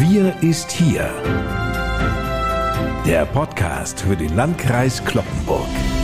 Wir ist hier. Der Podcast für den Landkreis Cloppenburg.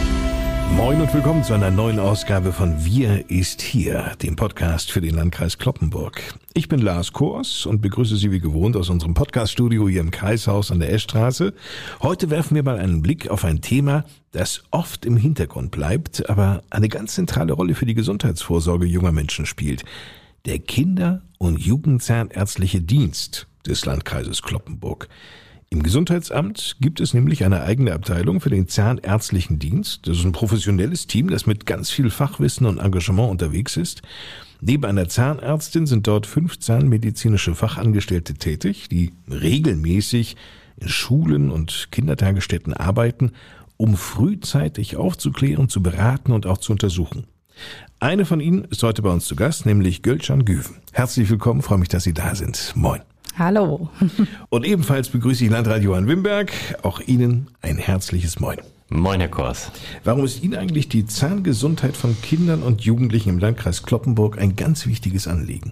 Moin und willkommen zu einer neuen Ausgabe von Wir ist hier, dem Podcast für den Landkreis Cloppenburg. Ich bin Lars Kors und begrüße Sie wie gewohnt aus unserem Podcaststudio hier im Kreishaus an der Eschstraße. Heute werfen wir mal einen Blick auf ein Thema, das oft im Hintergrund bleibt, aber eine ganz zentrale Rolle für die Gesundheitsvorsorge junger Menschen spielt. Der Kinder- und Jugendzahnärztliche Dienst des Landkreises Cloppenburg. Im Gesundheitsamt gibt es nämlich eine eigene Abteilung für den Zahnärztlichen Dienst. Das ist ein professionelles Team, das mit ganz viel Fachwissen und Engagement unterwegs ist. Neben einer Zahnärztin sind dort 5 zahnmedizinische Fachangestellte tätig, die regelmäßig in Schulen und Kindertagesstätten arbeiten, um frühzeitig aufzuklären, zu beraten und auch zu untersuchen. Eine von ihnen ist heute bei uns zu Gast, nämlich Gülcan Güven. Herzlich willkommen, freue mich, dass Sie da sind. Moin. Hallo. Und ebenfalls begrüße ich Landrat Johann Wimberg. Auch Ihnen ein herzliches Moin. Moin, Herr Kors. Warum ist Ihnen eigentlich die Zahngesundheit von Kindern und Jugendlichen im Landkreis Cloppenburg ein ganz wichtiges Anliegen?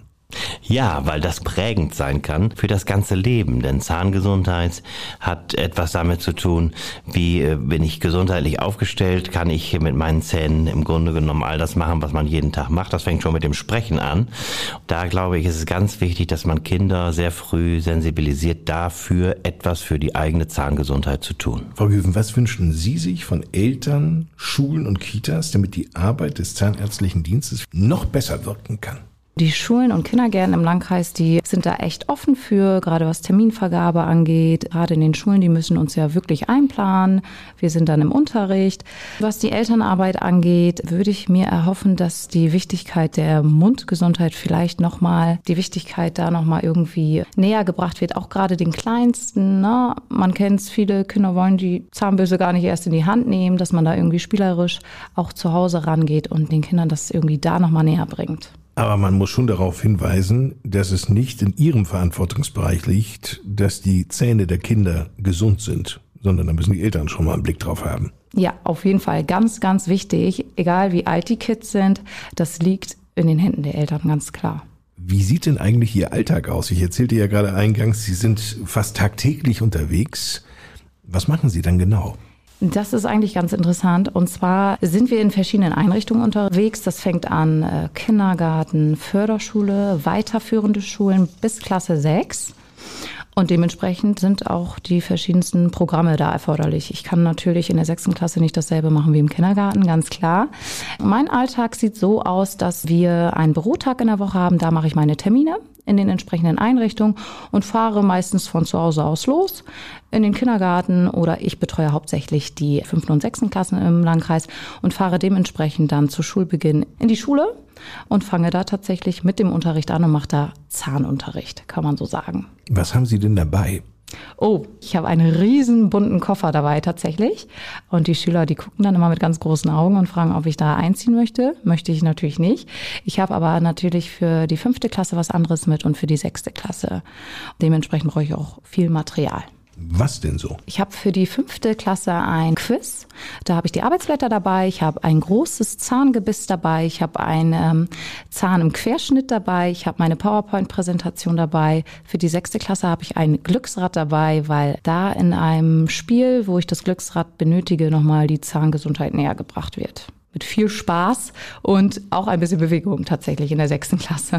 Ja, weil das prägend sein kann für das ganze Leben, denn Zahngesundheit hat etwas damit zu tun, wie bin ich gesundheitlich aufgestellt, kann ich mit meinen Zähnen im Grunde genommen all das machen, was man jeden Tag macht. Das fängt schon mit dem Sprechen an. Da glaube ich, ist es ganz wichtig, dass man Kinder sehr früh sensibilisiert dafür, etwas für die eigene Zahngesundheit zu tun. Frau Güven, was wünschen Sie sich von Eltern, Schulen und Kitas, damit die Arbeit des Zahnärztlichen Dienstes noch besser wirken kann? Die Schulen und Kindergärten im Landkreis, die sind da echt offen für, gerade was Terminvergabe angeht. Gerade in den Schulen, die müssen uns ja wirklich einplanen. Wir sind dann im Unterricht. Was die Elternarbeit angeht, würde ich mir erhoffen, dass die Wichtigkeit der Mundgesundheit vielleicht nochmal, die Wichtigkeit da nochmal irgendwie näher gebracht wird. Auch gerade den Kleinsten, ne? Man kennt es, viele Kinder wollen die Zahnbürste gar nicht erst in die Hand nehmen, dass man da irgendwie spielerisch auch zu Hause rangeht und den Kindern das irgendwie da nochmal näher bringt. Aber man muss schon darauf hinweisen, dass es nicht in Ihrem Verantwortungsbereich liegt, dass die Zähne der Kinder gesund sind, sondern da müssen die Eltern schon mal einen Blick drauf haben. Ja, auf jeden Fall. Ganz, ganz wichtig. Egal wie alt die Kids sind, das liegt in den Händen der Eltern, ganz klar. Wie sieht denn eigentlich Ihr Alltag aus? Ich erzählte ja gerade eingangs, Sie sind fast tagtäglich unterwegs. Was machen Sie dann genau? Das ist eigentlich ganz interessant. Und zwar sind wir in verschiedenen Einrichtungen unterwegs. Das fängt an Kindergarten, Förderschule, weiterführende Schulen bis Klasse 6. Und dementsprechend sind auch die verschiedensten Programme da erforderlich. Ich kann natürlich in der 6. Klasse nicht dasselbe machen wie im Kindergarten, ganz klar. Mein Alltag sieht so aus, dass wir einen Bürotag in der Woche haben. Da mache ich meine Termine in den entsprechenden Einrichtungen und fahre meistens von zu Hause aus los in den Kindergarten, oder ich betreue hauptsächlich die 5. und 6. Klassen im Landkreis und fahre dementsprechend dann zu Schulbeginn in die Schule und fange da tatsächlich mit dem Unterricht an und mache da Zahnunterricht, kann man so sagen. Was haben Sie denn dabei? Oh, ich habe einen riesen bunten Koffer dabei tatsächlich. Und die Schüler, die gucken dann immer mit ganz großen Augen und fragen, ob ich da einziehen möchte. Möchte ich natürlich nicht. Ich habe aber natürlich für die 5. Klasse was anderes mit und für die 6. Klasse. Dementsprechend brauche ich auch viel Material. Was denn so? Ich habe für die 5. Klasse ein Quiz. Da habe ich die Arbeitsblätter dabei. Ich habe ein großes Zahngebiss dabei. Ich habe einen Zahn im Querschnitt dabei. Ich habe meine PowerPoint-Präsentation dabei. Für die 6. Klasse habe ich ein Glücksrad dabei, weil da in einem Spiel, wo ich das Glücksrad benötige, nochmal die Zahngesundheit näher gebracht wird. Mit viel Spaß und auch ein bisschen Bewegung tatsächlich in der 6. Klasse.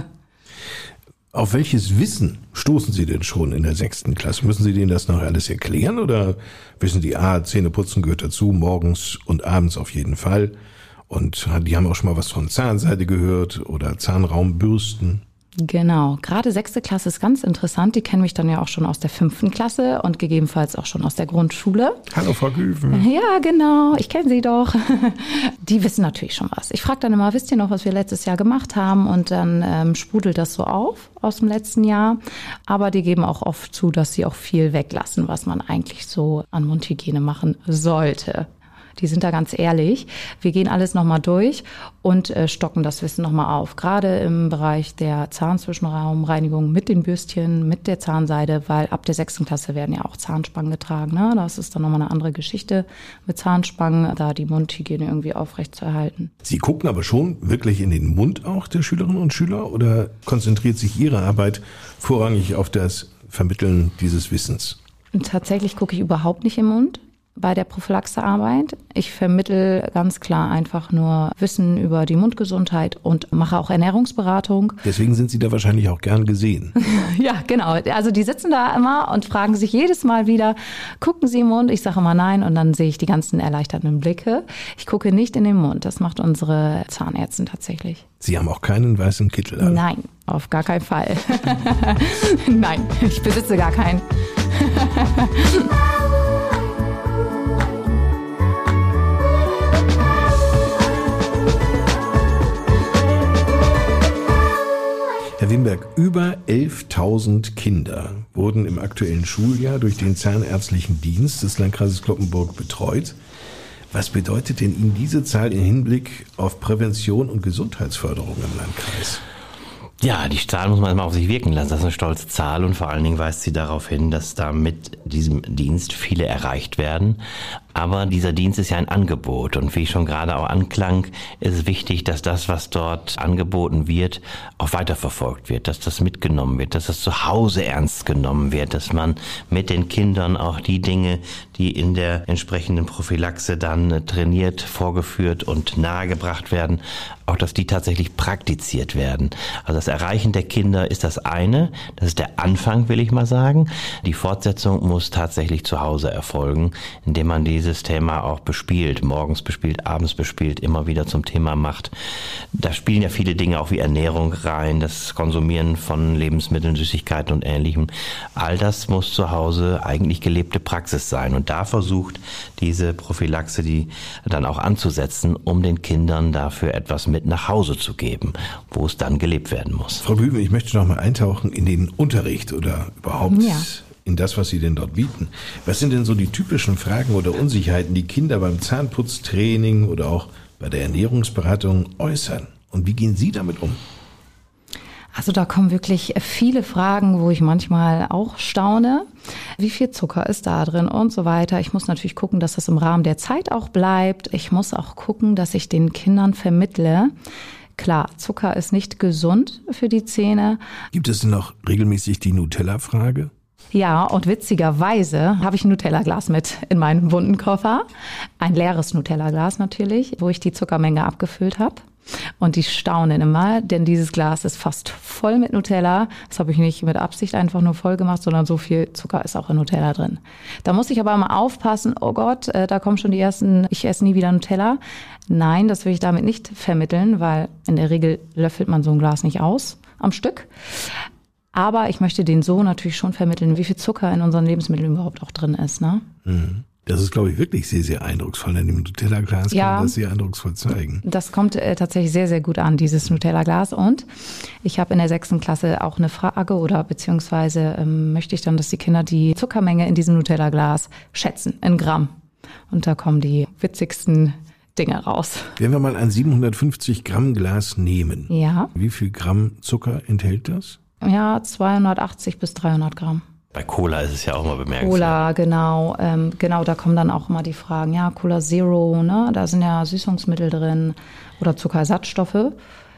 Auf welches Wissen stoßen Sie denn schon in der 6. Klasse? Müssen Sie denen das noch alles erklären oder wissen die, Zähneputzen gehört dazu, morgens und abends auf jeden Fall? Und die haben auch schon mal was von Zahnseide gehört oder Zahnraumbürsten? Genau, gerade 6. Klasse ist ganz interessant. Die kennen mich dann ja auch schon aus der 5. Klasse und gegebenenfalls auch schon aus der Grundschule. Hallo Frau Güven. Ja, genau, ich kenne Sie doch. Die wissen natürlich schon was. Ich frage dann immer, wisst ihr noch, was wir letztes Jahr gemacht haben? Und dann sprudelt das so auf aus dem letzten Jahr. Aber die geben auch oft zu, dass sie auch viel weglassen, was man eigentlich so an Mundhygiene machen sollte. Die sind da ganz ehrlich. Wir gehen alles nochmal durch und stocken das Wissen nochmal auf. Gerade im Bereich der Zahnzwischenraumreinigung mit den Bürstchen, mit der Zahnseide, weil ab der 6. Klasse werden ja auch Zahnspangen getragen. Ne? Das ist dann nochmal eine andere Geschichte mit Zahnspangen, da die Mundhygiene irgendwie aufrechtzuerhalten. Sie gucken aber schon wirklich in den Mund auch der Schülerinnen und Schüler oder konzentriert sich Ihre Arbeit vorrangig auf das Vermitteln dieses Wissens? Und tatsächlich gucke ich überhaupt nicht im Mund bei der Prophylaxearbeit. Ich vermittle ganz klar einfach nur Wissen über die Mundgesundheit und mache auch Ernährungsberatung. Deswegen sind Sie da wahrscheinlich auch gern gesehen. Ja, genau. Also die sitzen da immer und fragen sich jedes Mal wieder, gucken Sie im Mund? Ich sage immer nein und dann sehe ich die ganzen erleichterten Blicke. Ich gucke nicht in den Mund. Das macht unsere Zahnärztin tatsächlich. Sie haben auch keinen weißen Kittel an? Nein, auf gar keinen Fall. Nein, ich besitze gar keinen. Herr Wimberg, über 11.000 Kinder wurden im aktuellen Schuljahr durch den Zahnärztlichen Dienst des Landkreises Cloppenburg betreut. Was bedeutet denn Ihnen diese Zahl im Hinblick auf Prävention und Gesundheitsförderung im Landkreis? Ja, die Zahl muss man erstmal auf sich wirken lassen. Das ist eine stolze Zahl und vor allen Dingen weist sie darauf hin, dass da mit diesem Dienst viele erreicht werden. Aber dieser Dienst ist ja ein Angebot und wie ich schon gerade auch anklang, ist es wichtig, dass das, was dort angeboten wird, auch weiterverfolgt wird, dass das mitgenommen wird, dass das zu Hause ernst genommen wird, dass man mit den Kindern auch die Dinge, die in der entsprechenden Prophylaxe dann trainiert, vorgeführt und nahegebracht werden, auch dass die tatsächlich praktiziert werden. Also das Erreichen der Kinder ist das eine, das ist der Anfang, will ich mal sagen. Die Fortsetzung muss tatsächlich zu Hause erfolgen, indem man dieses Thema auch bespielt, morgens bespielt, abends bespielt, immer wieder zum Thema macht. Da spielen ja viele Dinge auch wie Ernährung rein, das Konsumieren von Lebensmitteln, Süßigkeiten und Ähnlichem. All das muss zu Hause eigentlich gelebte Praxis sein und da versucht diese Prophylaxe die dann auch anzusetzen, um den Kindern dafür etwas mit nach Hause zu geben, wo es dann gelebt werden muss. Frau Büben, ich möchte noch mal eintauchen in den Unterricht oder überhaupt in das, was Sie denn dort bieten. Was sind denn so die typischen Fragen oder Unsicherheiten, die Kinder beim Zahnputztraining oder auch bei der Ernährungsberatung äußern? Und wie gehen Sie damit um? Also da kommen wirklich viele Fragen, wo ich manchmal auch staune. Wie viel Zucker ist da drin und so weiter. Ich muss natürlich gucken, dass das im Rahmen der Zeit auch bleibt. Ich muss auch gucken, dass ich den Kindern vermittle. Klar, Zucker ist nicht gesund für die Zähne. Gibt es denn noch regelmäßig die Nutella-Frage? Ja, und witzigerweise habe ich ein Nutella-Glas mit in meinem bunten Koffer. Ein leeres Nutella-Glas natürlich, wo ich die Zuckermenge abgefüllt habe. Und die staunen immer, denn dieses Glas ist fast voll mit Nutella. Das habe ich nicht mit Absicht einfach nur voll gemacht, sondern so viel Zucker ist auch in Nutella drin. Da muss ich aber immer aufpassen, oh Gott, da kommen schon die ersten, ich esse nie wieder Nutella. Nein, das will ich damit nicht vermitteln, weil in der Regel löffelt man so ein Glas nicht aus am Stück. Aber ich möchte denen so natürlich schon vermitteln, wie viel Zucker in unseren Lebensmitteln überhaupt auch drin ist. Ne? Das ist, glaube ich, wirklich sehr, sehr eindrucksvoll. In dem Nutella-Glas kann man das sehr eindrucksvoll zeigen. Das kommt tatsächlich sehr, sehr gut an, dieses Nutella-Glas. Und ich habe in der 6. Klasse auch eine Frage oder beziehungsweise möchte ich dann, dass die Kinder die Zuckermenge in diesem Nutella-Glas schätzen, in Gramm. Und da kommen die witzigsten Dinge raus. Wenn wir mal ein 750 Gramm Glas nehmen, ja. Wie viel Gramm Zucker enthält das? Ja, 280 bis 300 Gramm. Bei Cola ist es ja auch mal bemerkenswert. Cola, genau. Genau, da kommen dann auch immer die Fragen. Ja, Cola Zero, ne? Da sind ja Süßungsmittel drin oder Zuckerersatzstoffe.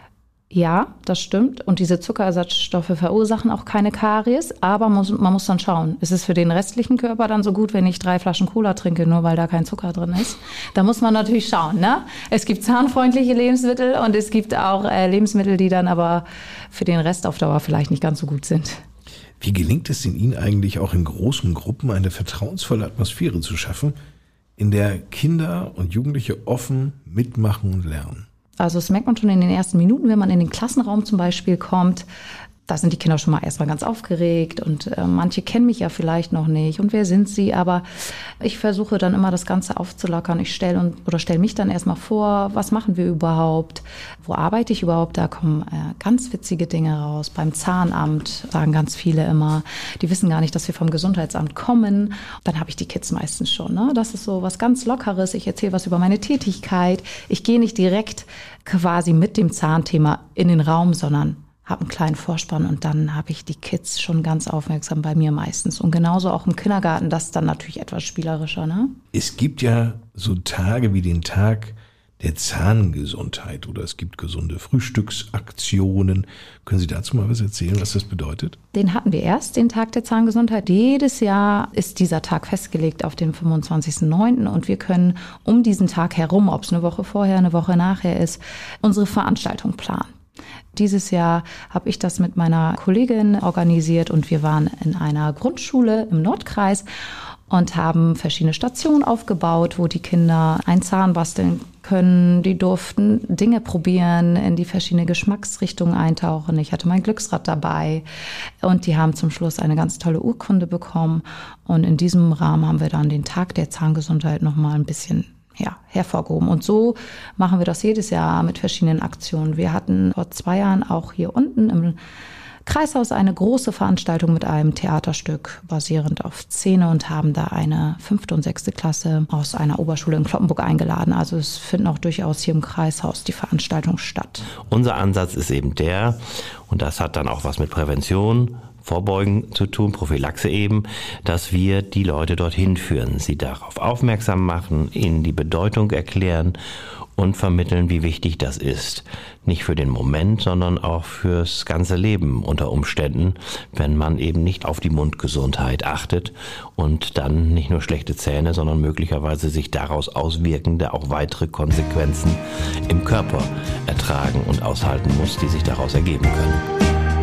Ja, das stimmt. Und diese Zuckerersatzstoffe verursachen auch keine Karies. Aber man muss dann schauen, ist es für den restlichen Körper dann so gut, wenn ich 3 Flaschen Cola trinke, nur weil da kein Zucker drin ist? Da muss man natürlich schauen, ne? Es gibt zahnfreundliche Lebensmittel und es gibt auch Lebensmittel, die dann aber für den Rest auf Dauer vielleicht nicht ganz so gut sind. Wie gelingt es denn Ihnen eigentlich auch in großen Gruppen eine vertrauensvolle Atmosphäre zu schaffen, in der Kinder und Jugendliche offen mitmachen und lernen? Also das merkt man schon in den ersten Minuten, wenn man in den Klassenraum zum Beispiel kommt. Da sind die Kinder schon mal erstmal ganz aufgeregt und manche kennen mich ja vielleicht noch nicht und wer sind sie, aber ich versuche dann immer das Ganze aufzulockern. Ich stelle mich dann erstmal vor, was machen wir überhaupt, wo arbeite ich überhaupt, da kommen ganz witzige Dinge raus. Beim Zahnamt sagen ganz viele immer, die wissen gar nicht, dass wir vom Gesundheitsamt kommen. Dann habe ich die Kids meistens schon, ne? Das ist so was ganz Lockeres, ich erzähle was über meine Tätigkeit. Ich gehe nicht direkt quasi mit dem Zahnthema in den Raum, sondern habe einen kleinen Vorspann und dann habe ich die Kids schon ganz aufmerksam bei mir meistens. Und genauso auch im Kindergarten, das ist dann natürlich etwas spielerischer, ne? Es gibt ja so Tage wie den Tag der Zahngesundheit oder es gibt gesunde Frühstücksaktionen. Können Sie dazu mal was erzählen, was das bedeutet? Den hatten wir erst, den Tag der Zahngesundheit. Jedes Jahr ist dieser Tag festgelegt auf den 25.09. und wir können um diesen Tag herum, ob es eine Woche vorher, eine Woche nachher ist, unsere Veranstaltung planen. Dieses Jahr habe ich das mit meiner Kollegin organisiert und wir waren in einer Grundschule im Nordkreis und haben verschiedene Stationen aufgebaut, wo die Kinder einen Zahn basteln können. Die durften Dinge probieren, in die verschiedenen Geschmacksrichtungen eintauchen. Ich hatte mein Glücksrad dabei und die haben zum Schluss eine ganz tolle Urkunde bekommen. Und in diesem Rahmen haben wir dann den Tag der Zahngesundheit nochmal ein bisschen hervorgehoben. Und so machen wir das jedes Jahr mit verschiedenen Aktionen. Wir hatten vor 2 Jahren auch hier unten im Kreishaus eine große Veranstaltung mit einem Theaterstück basierend auf Szene und haben da eine 5. und 6. Klasse aus einer Oberschule in Cloppenburg eingeladen. Also es finden auch durchaus hier im Kreishaus die Veranstaltungen statt. Unser Ansatz ist eben der, und das hat dann auch was mit Prävention, Vorbeugen zu tun, Prophylaxe eben, dass wir die Leute dorthin führen, sie darauf aufmerksam machen, ihnen die Bedeutung erklären und vermitteln, wie wichtig das ist. Nicht für den Moment, sondern auch fürs ganze Leben unter Umständen, wenn man eben nicht auf die Mundgesundheit achtet und dann nicht nur schlechte Zähne, sondern möglicherweise sich daraus auswirkende auch weitere Konsequenzen im Körper ertragen und aushalten muss, die sich daraus ergeben können.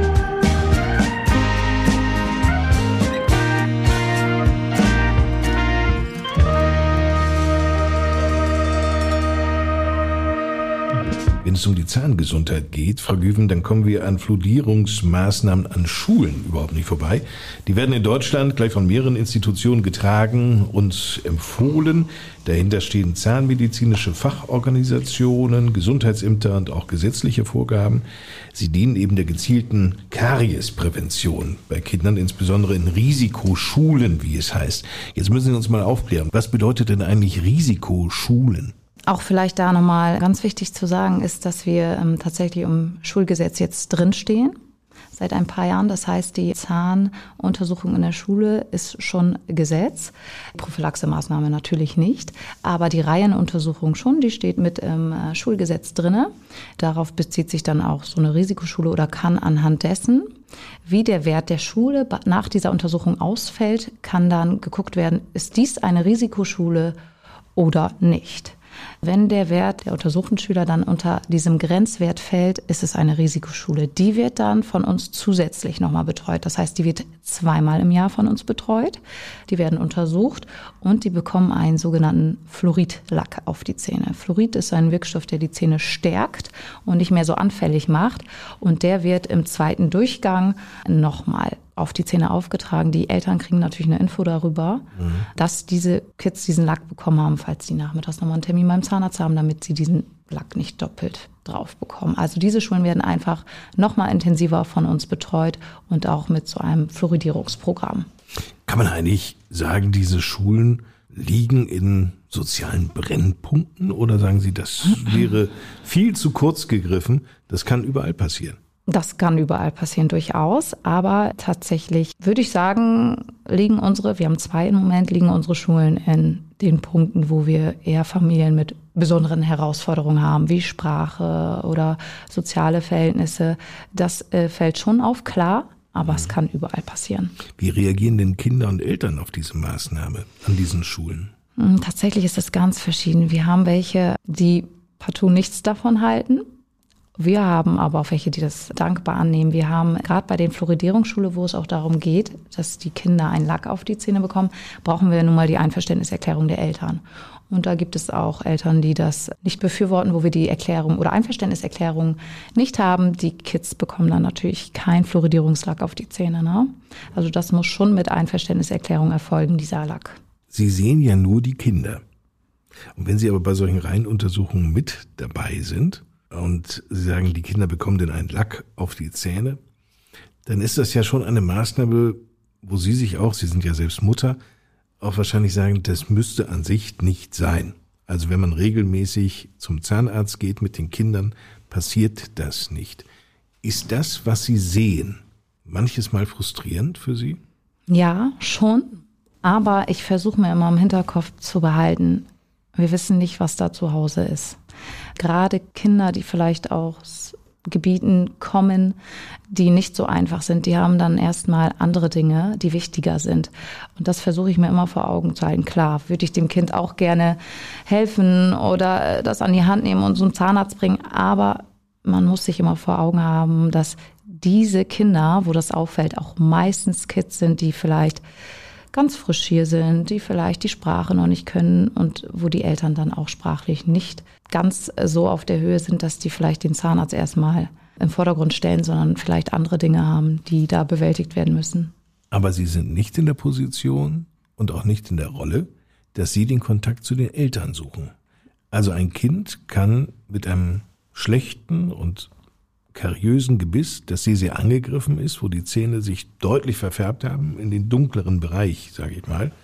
Wenn es um die Zahngesundheit geht, Frau Güven, dann kommen wir an Fluorierungsmaßnahmen an Schulen überhaupt nicht vorbei. Die werden in Deutschland gleich von mehreren Institutionen getragen und empfohlen. Dahinter stehen zahnmedizinische Fachorganisationen, Gesundheitsämter und auch gesetzliche Vorgaben. Sie dienen eben der gezielten Kariesprävention bei Kindern, insbesondere in Risikoschulen, wie es heißt. Jetzt müssen Sie uns mal aufklären, was bedeutet denn eigentlich Risikoschulen? Auch vielleicht da nochmal ganz wichtig zu sagen ist, dass wir tatsächlich im Schulgesetz jetzt drinstehen, seit ein paar Jahren. Das heißt, die Zahnuntersuchung in der Schule ist schon Gesetz. Prophylaxemaßnahme natürlich nicht, aber die Reihenuntersuchung schon, die steht mit im Schulgesetz drinne. Darauf bezieht sich dann auch so eine Risikoschule oder kann anhand dessen, wie der Wert der Schule nach dieser Untersuchung ausfällt, kann dann geguckt werden, ist dies eine Risikoschule oder nicht. Wenn der Wert der untersuchten Schüler dann unter diesem Grenzwert fällt, ist es eine Risikoschule. Die wird dann von uns zusätzlich nochmal betreut. Das heißt, die wird 2-mal im Jahr von uns betreut. Die werden untersucht und die bekommen einen sogenannten Fluoridlack auf die Zähne. Fluorid ist ein Wirkstoff, der die Zähne stärkt und nicht mehr so anfällig macht. Und der wird im 2. Durchgang nochmal auf die Zähne aufgetragen. Die Eltern kriegen natürlich eine Info darüber, dass diese Kids diesen Lack bekommen haben, falls die nachmittags nochmal einen Termin beim Zahnarzt haben, damit sie diesen Lack nicht doppelt drauf bekommen. Also diese Schulen werden einfach nochmal intensiver von uns betreut und auch mit so einem Fluoridierungsprogramm. Kann man eigentlich sagen, diese Schulen liegen in sozialen Brennpunkten oder sagen Sie, das wäre viel zu kurz gegriffen, das kann überall passieren? Das kann überall passieren, durchaus. Aber tatsächlich würde ich sagen, wir haben 2 im Moment, liegen unsere Schulen in den Punkten, wo wir eher Familien mit besonderen Herausforderungen haben, wie Sprache oder soziale Verhältnisse. Das fällt schon auf, klar, aber es kann überall passieren. Wie reagieren denn Kinder und Eltern auf diese Maßnahme an diesen Schulen? Tatsächlich ist das ganz verschieden. Wir haben welche, die partout nichts davon halten. Wir haben aber auch welche, die das dankbar annehmen. Wir haben gerade bei den Fluoridierungsschule, wo es auch darum geht, dass die Kinder einen Lack auf die Zähne bekommen, brauchen wir nun mal die Einverständniserklärung der Eltern. Und da gibt es auch Eltern, die das nicht befürworten, wo wir die Erklärung oder Einverständniserklärung nicht haben. Die Kids bekommen dann natürlich keinen Fluoridierungslack auf die Zähne. Ne? Also das muss schon mit Einverständniserklärung erfolgen, dieser Lack. Sie sehen ja nur die Kinder. Und wenn Sie aber bei solchen Reihenuntersuchungen mit dabei sind und Sie sagen, die Kinder bekommen denn einen Lack auf die Zähne, dann ist das ja schon eine Maßnahme, wo Sie sich auch, Sie sind ja selbst Mutter, auch wahrscheinlich sagen, das müsste an sich nicht sein. Also wenn man regelmäßig zum Zahnarzt geht mit den Kindern, passiert das nicht. Ist das, was Sie sehen, manches Mal frustrierend für Sie? Ja, schon. Aber ich versuche mir immer im Hinterkopf zu behalten, wir wissen nicht, was da zu Hause ist. Gerade Kinder, die vielleicht aus Gebieten kommen, die nicht so einfach sind, die haben dann erstmal andere Dinge, die wichtiger sind. Und das versuche ich mir immer vor Augen zu halten. Klar, würde ich dem Kind auch gerne helfen oder das an die Hand nehmen und so einen Zahnarzt bringen. Aber man muss sich immer vor Augen haben, dass diese Kinder, wo das auffällt, auch meistens Kids sind, die vielleicht ganz frisch hier sind, die vielleicht die Sprache noch nicht können und wo die Eltern dann auch sprachlich nicht ganz so auf der Höhe sind, dass die vielleicht den Zahnarzt erstmal im Vordergrund stellen, sondern vielleicht andere Dinge haben, die da bewältigt werden müssen. Aber Sie sind nicht in der Position und auch nicht in der Rolle, dass Sie den Kontakt zu den Eltern suchen. Also ein Kind kann mit einem schlechten und kariösen Gebiss, das sehr angegriffen ist, wo die Zähne sich deutlich verfärbt haben, in den dunkleren Bereich, sage ich mal,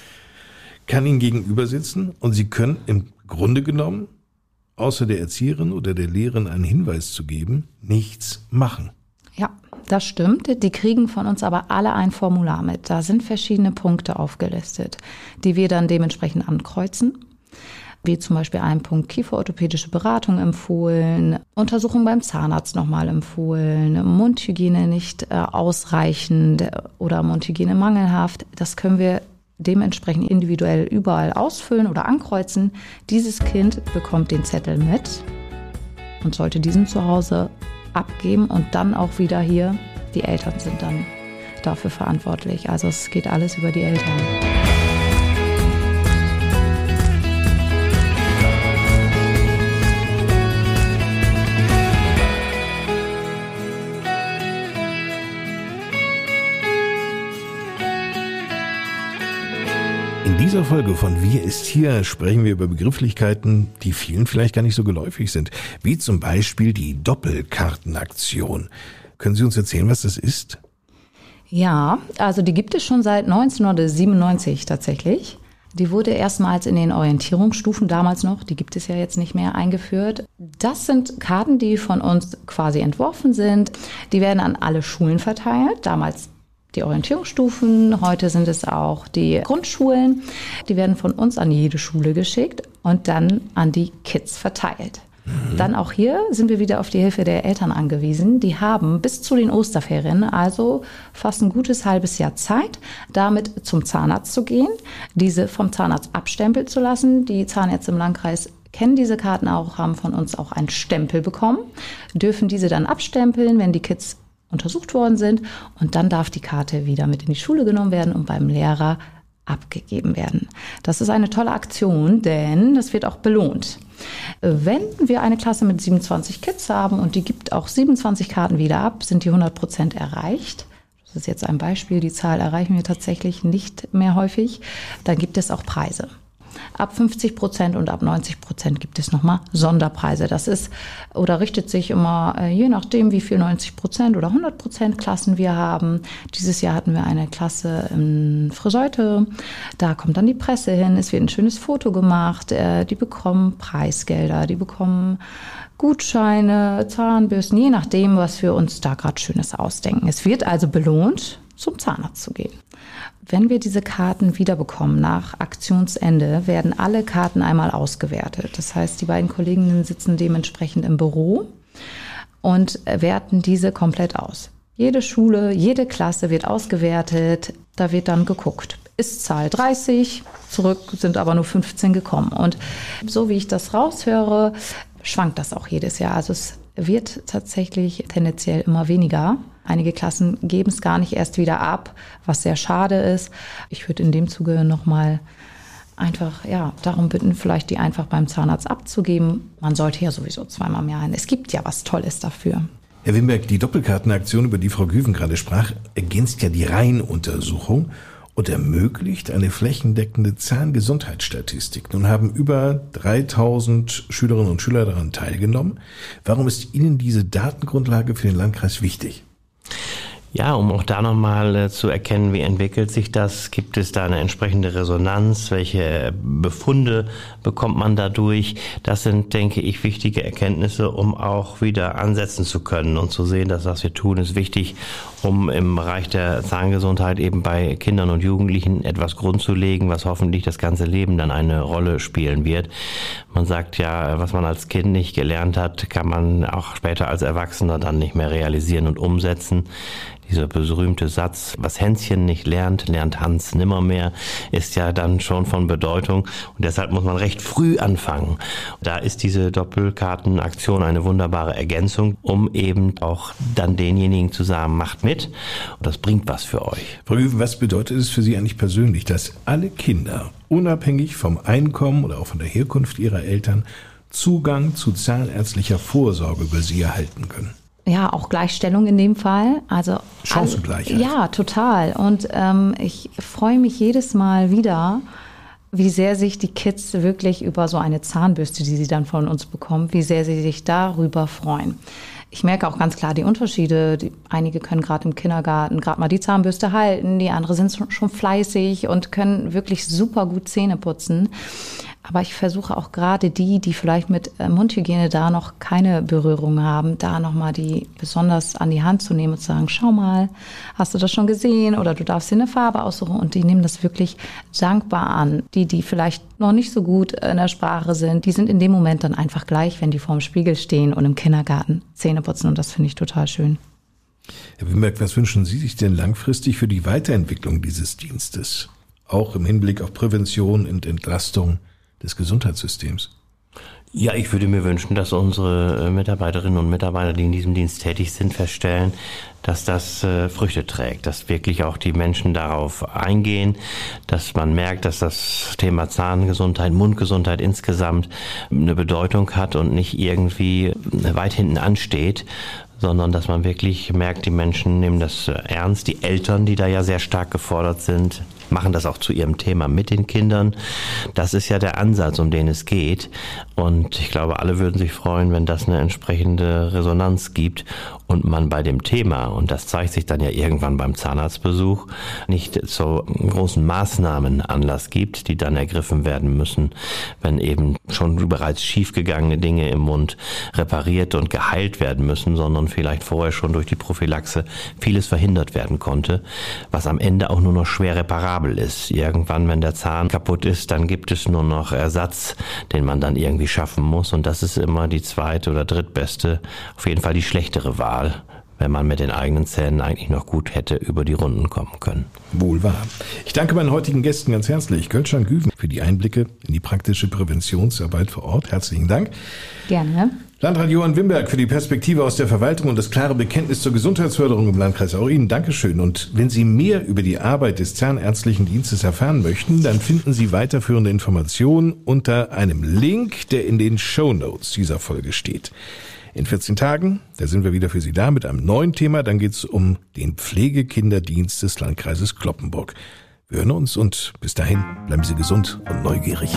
kann Ihnen gegenüber sitzen und Sie können im Grunde genommen, außer der Erzieherin oder der Lehrerin einen Hinweis zu geben, nichts machen. Ja, das stimmt. Die kriegen von uns aber alle ein Formular mit. Da sind verschiedene Punkte aufgelistet, die wir dann dementsprechend ankreuzen. Wie zum Beispiel ein Punkt kieferorthopädische Beratung empfohlen, Untersuchung beim Zahnarzt nochmal empfohlen, Mundhygiene nicht ausreichend oder Mundhygiene mangelhaft. Das können wir dementsprechend individuell überall ausfüllen oder ankreuzen. Dieses Kind bekommt den Zettel mit und sollte diesen zu Hause abgeben und dann auch wieder hier. Die Eltern sind dann dafür verantwortlich. Also es geht alles über die Eltern. In dieser Folge von Wir ist hier sprechen wir über Begrifflichkeiten, die vielen vielleicht gar nicht so geläufig sind, wie zum Beispiel die Doppelkartenaktion. Können Sie uns erzählen, was das ist? Ja, also die gibt es schon seit 1997 tatsächlich. Die wurde erstmals in den Orientierungsstufen damals noch, die gibt es ja jetzt nicht mehr, eingeführt. Das sind Karten, die von uns quasi entworfen sind. Die werden an alle Schulen verteilt, damals die Orientierungsstufen, heute sind es auch die Grundschulen. Die werden von uns an jede Schule geschickt und dann an die Kids verteilt. Dann auch hier sind wir wieder auf die Hilfe der Eltern angewiesen. Die haben bis zu den Osterferien, also fast ein gutes halbes Jahr Zeit, damit zum Zahnarzt zu gehen, diese vom Zahnarzt abstempeln zu lassen. Die Zahnärzte im Landkreis kennen diese Karten auch, haben von uns auch einen Stempel bekommen, dürfen diese dann abstempeln, wenn die Kids untersucht worden sind, und dann darf die Karte wieder mit in die Schule genommen werden und beim Lehrer abgegeben werden. Das ist eine tolle Aktion, denn das wird auch belohnt. Wenn wir eine Klasse mit 27 Kids haben und die gibt auch 27 Karten wieder ab, sind die 100% erreicht. Das ist jetzt ein Beispiel, die Zahl erreichen wir tatsächlich nicht mehr häufig. Dann gibt es auch Preise. Ab 50% und ab 90% gibt es nochmal Sonderpreise. Das ist oder richtet sich immer je nachdem, wie viel 90% oder 100% Klassen wir haben. Dieses Jahr hatten wir eine Klasse in Friseute. Da kommt dann die Presse hin. Es wird ein schönes Foto gemacht. Die bekommen Preisgelder, die bekommen Gutscheine, Zahnbürsten, je nachdem, was wir uns da gerade Schönes ausdenken. Es wird also belohnt, zum Zahnarzt zu gehen. Wenn wir diese Karten wiederbekommen, nach Aktionsende, werden alle Karten einmal ausgewertet. Das heißt, die beiden Kolleginnen sitzen dementsprechend im Büro und werten diese komplett aus. Jede Schule, jede Klasse wird ausgewertet. Da wird dann geguckt. Ist Zahl 30, zurück sind aber nur 15 gekommen. Und so wie ich das raushöre, schwankt das auch jedes Jahr. Also es wird tatsächlich tendenziell immer weniger. Einige Klassen geben es gar nicht erst wieder ab, was sehr schade ist. Ich würde in dem Zuge nochmal einfach darum bitten, vielleicht die einfach beim Zahnarzt abzugeben. Man sollte ja sowieso zweimal im Jahr hin. Es gibt ja was Tolles dafür. Herr Wimberg, die Doppelkartenaktion, über die Frau Güven gerade sprach, ergänzt ja die Reihenuntersuchung und ermöglicht eine flächendeckende Zahngesundheitsstatistik. Nun haben über 3000 Schülerinnen und Schüler daran teilgenommen. Warum ist Ihnen diese Datengrundlage für den Landkreis wichtig? Ja, um auch da nochmal zu erkennen, wie entwickelt sich das, gibt es da eine entsprechende Resonanz, welche Befunde bekommt man dadurch. Das sind, denke ich, wichtige Erkenntnisse, um auch wieder ansetzen zu können und zu sehen, dass was wir tun, ist wichtig, um im Bereich der Zahngesundheit eben bei Kindern und Jugendlichen etwas grundzulegen, was hoffentlich das ganze Leben dann eine Rolle spielen wird. Man sagt ja, was man als Kind nicht gelernt hat, kann man auch später als Erwachsener dann nicht mehr realisieren und umsetzen. Dieser berühmte Satz, was Hänschen nicht lernt, lernt Hans nimmermehr, ist ja dann schon von Bedeutung und deshalb muss man recht früh anfangen. Da ist diese Doppelkartenaktion eine wunderbare Ergänzung, um eben auch dann denjenigen zu sagen, macht mit und das bringt was für euch. Frau Güven, was bedeutet es für Sie eigentlich persönlich, dass alle Kinder, unabhängig vom Einkommen oder auch von der Herkunft ihrer Eltern, Zugang zu zahnärztlicher Vorsorge über Sie erhalten können? Ja, auch Gleichstellung in dem Fall. Also Chancengleichheit. Ja, total. Und ich freue mich jedes Mal wieder, wie sehr sich die Kids wirklich über so eine Zahnbürste, die sie dann von uns bekommen, wie sehr sie sich darüber freuen. Ich merke auch ganz klar die Unterschiede. Einige können gerade im Kindergarten gerade mal die Zahnbürste halten, die anderen sind schon fleißig und können wirklich super gut Zähne putzen. Aber ich versuche auch gerade die vielleicht mit Mundhygiene da noch keine Berührung haben, da nochmal die besonders an die Hand zu nehmen und zu sagen, schau mal, hast du das schon gesehen? Oder du darfst dir eine Farbe aussuchen. Und die nehmen das wirklich dankbar an. Die vielleicht noch nicht so gut in der Sprache sind, die sind in dem Moment dann einfach gleich, wenn die vorm Spiegel stehen und im Kindergarten Zähne putzen. Und das finde ich total schön. Herr Wimberg, was wünschen Sie sich denn langfristig für die Weiterentwicklung dieses Dienstes? Auch im Hinblick auf Prävention und Entlastung des Gesundheitssystems? Ja, ich würde mir wünschen, dass unsere Mitarbeiterinnen und Mitarbeiter, die in diesem Dienst tätig sind, feststellen, dass das Früchte trägt, dass wirklich auch die Menschen darauf eingehen, dass man merkt, dass das Thema Zahngesundheit, Mundgesundheit insgesamt eine Bedeutung hat und nicht irgendwie weit hinten ansteht, sondern dass man wirklich merkt, die Menschen nehmen das ernst, die Eltern, die da ja sehr stark gefordert sind, machen das auch zu ihrem Thema mit den Kindern. Das ist ja der Ansatz, um den es geht. Und ich glaube, alle würden sich freuen, wenn das eine entsprechende Resonanz gibt und man bei dem Thema, und das zeigt sich dann ja irgendwann beim Zahnarztbesuch, nicht zu großen Maßnahmen Anlass gibt, die dann ergriffen werden müssen, wenn eben schon bereits schiefgegangene Dinge im Mund repariert und geheilt werden müssen, sondern vielleicht vorher schon durch die Prophylaxe vieles verhindert werden konnte, was am Ende auch nur noch schwer reparabel ist. Irgendwann, wenn der Zahn kaputt ist, dann gibt es nur noch Ersatz, den man dann irgendwie schaffen muss. Und das ist immer die zweite oder drittbeste, auf jeden Fall die schlechtere Wahl, wenn man mit den eigenen Zähnen eigentlich noch gut hätte über die Runden kommen können. Wohl wahr. Ich danke meinen heutigen Gästen ganz herzlich, Gülcan Güven, für die Einblicke in die praktische Präventionsarbeit vor Ort. Herzlichen Dank. Gerne. Landrat Johann Wimberg für die Perspektive aus der Verwaltung und das klare Bekenntnis zur Gesundheitsförderung im Landkreis. Auch Ihnen Dankeschön. Und wenn Sie mehr über die Arbeit des Zahnärztlichen Dienstes erfahren möchten, dann finden Sie weiterführende Informationen unter einem Link, der in den Shownotes dieser Folge steht. In 14 Tagen, da sind wir wieder für Sie da mit einem neuen Thema. Dann geht es um den Pflegekinderdienst des Landkreises Cloppenburg. Wir hören uns und bis dahin bleiben Sie gesund und neugierig.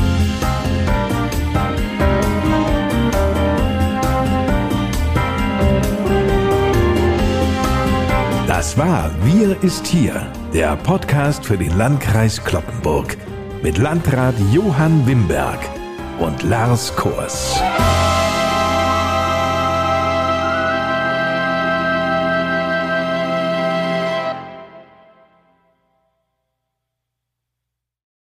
Das war Wir ist hier, der Podcast für den Landkreis Cloppenburg mit Landrat Johann Wimberg und Lars Kors.